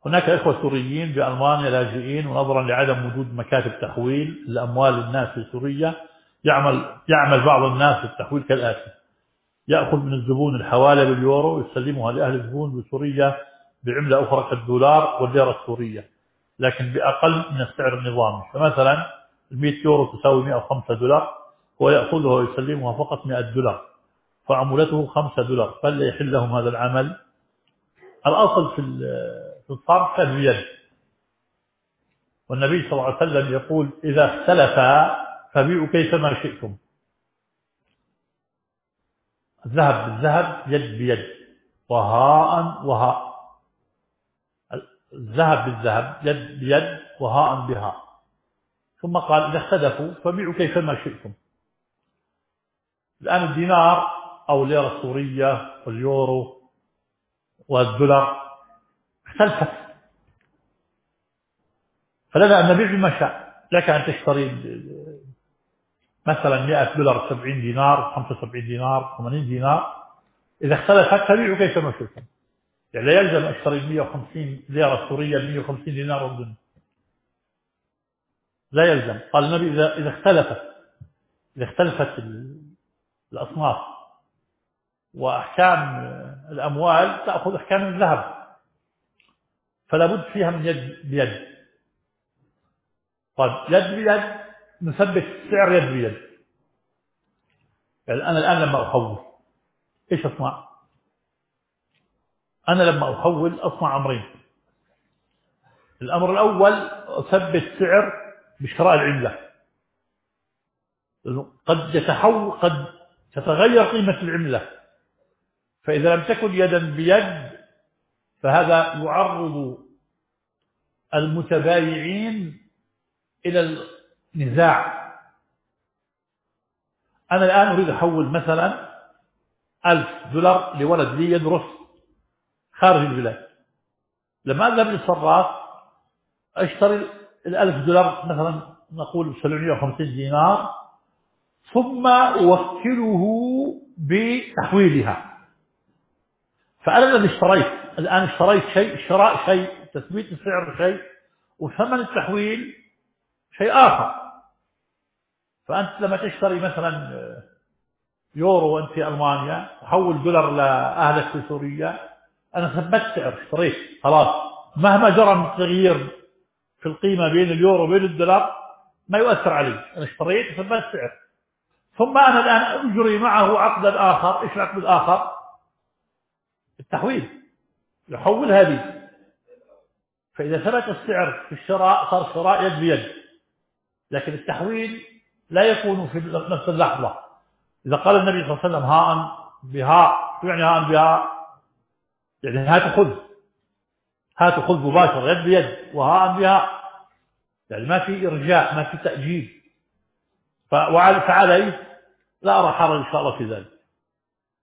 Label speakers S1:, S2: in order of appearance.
S1: هناك إخوة سوريين بألمانيا لاجئين، ونظرا لعدم وجود مكاتب تحويل لأموال الناس في سوريا يعمل بعض الناس في التحويل كالآتي: يأخذ من الزبون الحوالة باليورو ويسلمها لأهل الزبون بسوريا بعملة أخرى كالدولار والليرة السورية، لكن بأقل من السعر النظامي. فمثلا 100 يورو تساوي 105 دولار، هو يأخذها ويسلمها فقط 100 دولار، فعمولته 5 دولار. فلا يحل لهم هذا العمل. الأصل في الصرف كان بيد، والنبي صلى الله عليه وسلم يقول: إذا اختلفا فبيعوا كيفما شئتم. الذهب بالذهب، يد بيد، وهاء وهاء. الذهب بالذهب، يد بيد، وهاء بهاء. ثم قال: إذا اختلفوا فبيعوا كيفما شئتم. الآن الدينار أو الليرة السورية واليورو والدولار اختلفت، فلنا أن نبيع بما شاء. لك أن تشتري مثلا 100 دولار 70 دينار، 75 دينار، 80 دينار. إذا اختلفت فبيعوا كيفما شئتم. يعني لا يلزم أشتري 150 ليرة سورية ب 150 دينار أردني، لا يلزم. قال النبي: إذا اختلفت الأصناف، وأحكام الأموال تأخذ أحكام الذهب، فلا بد فيها من يد بيد. طيب يد بيد، نثبت السعر يد بيد. يعني أنا الآن لما أحول إيش أصنع؟ أنا لما أحول أصنع أمرين. الأمر الأول: أثبت سعر بشراء العملة. قد تتغير قيمة العملة، فإذا لم تكن يدا بيد فهذا يعرض المتبايعين إلى النزاع. أنا الآن أريد أحول مثلا 1000 دولار لولد لي يدرس خارج البلاد. لما أذهب للصراف أشتري 1000 دولار مثلا نقول 750 دينار، ثم أوكله بتحويلها. فأنا الذي الآن اشتريت شيء، شراء شيء، تثبيت السعر شيء، وثمن التحويل شيء آخر. فأنت لما تشتري مثلا يورو وأنت في ألمانيا، تحول دولار لأهلك في سوريا، أنا ثبت سعر، اشتريت خلاص، مهما جرى من تغيير في القيمة بين اليورو وبين الدولار ما يؤثر علي، أنا اشتريت وثبت سعر. ثم أنا الآن أجري معه عقدا آخر. إيش العقد الآخر؟ التحويل، يحول هذه. فإذا ثبت السعر في الشراء صار شراء يد بيد، لكن التحويل لا يكون في نفس اللحظة. إذا قال النبي صلى الله عليه وسلم: هاء بهاء، يعني هاء بهاء، يعني هات خذ مباشرة يد بيد، وهاء بهاء، يعني ما في إرجاء، ما في تأجيل. فعليه لا أرى حرج إن شاء الله في ذلك.